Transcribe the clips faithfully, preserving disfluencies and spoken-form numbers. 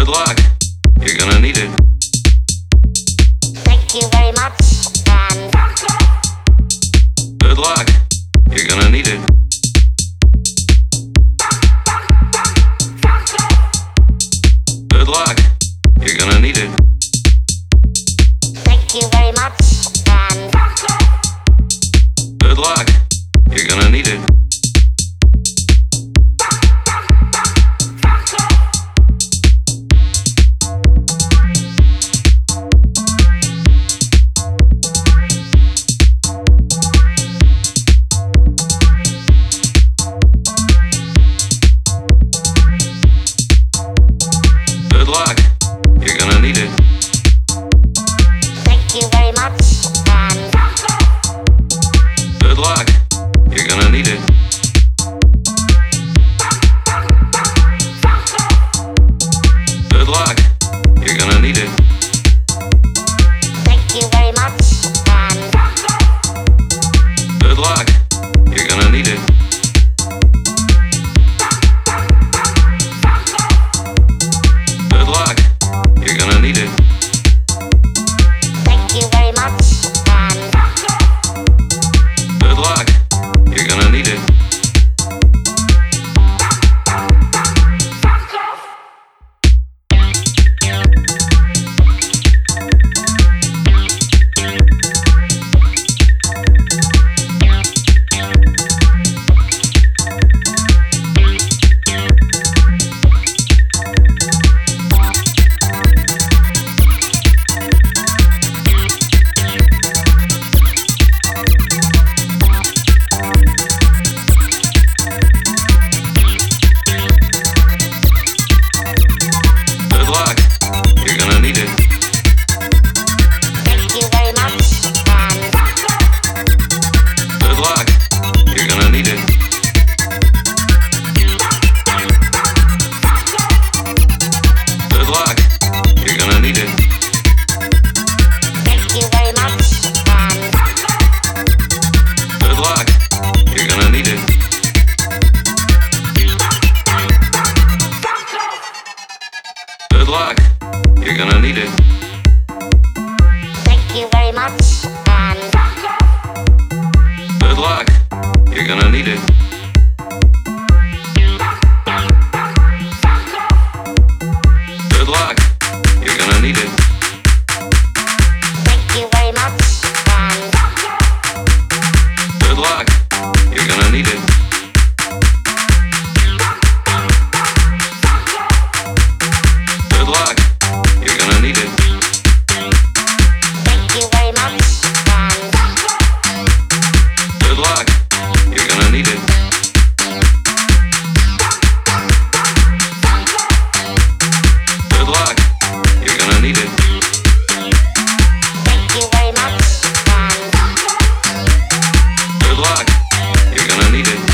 Good luck. You're gonna need it. Thank you very much, and good luck. You're gonna need it. Good luck. You're gonna need it. Thank you very much, and good luck. You're gonna need it. Good luck. You're gonna need it. Thank you very much, and good luck. You're gonna need it. Good luck. You're gonna need it. Thank you very much, and good luck. You're gonna need it. Good luck. You're gonna need it. Thank you very much, and good luck. You're gonna need it. Good luck. You're gonna need it. thank you very much, and Good luck. You're gonna need it. Good luck. You're gonna need it. thank you very much, and Good luck. You're gonna need it. Good luck. You're gonna need it. thank you very much, and Good luck. You're gonna need it. Good luck. You're gonna need it. thank you very much, and Good luck. You're gonna need it. Good luck. You're gonna need it. thank you very much, and Good luck. You're gonna need it. Good luck. You're gonna need it. thank you very much, and Good luck. You're gonna need it.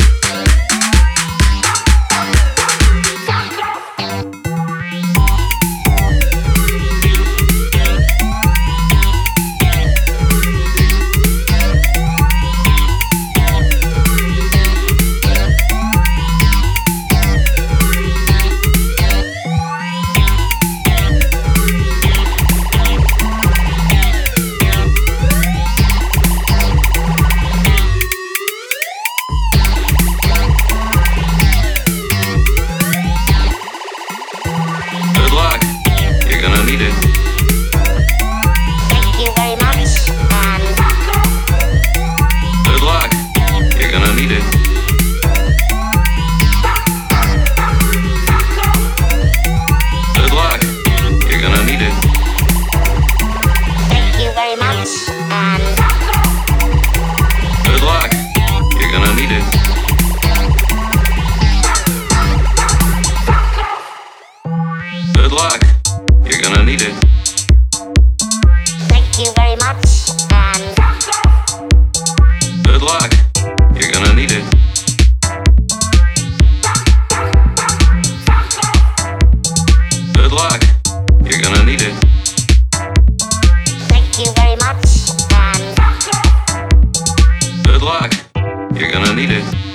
Good luck. You're gonna need it. thank you very much, and Good luck. You're gonna need it. Good luck. You're gonna need it. thank you very much, and Good luck. You're gonna need it. Good luck. You're gonna need it. thank you very much, and Good luck. You're gonna need it. Good luck. You're gonna need it. thank you very much, and Good luck. You're gonna need it.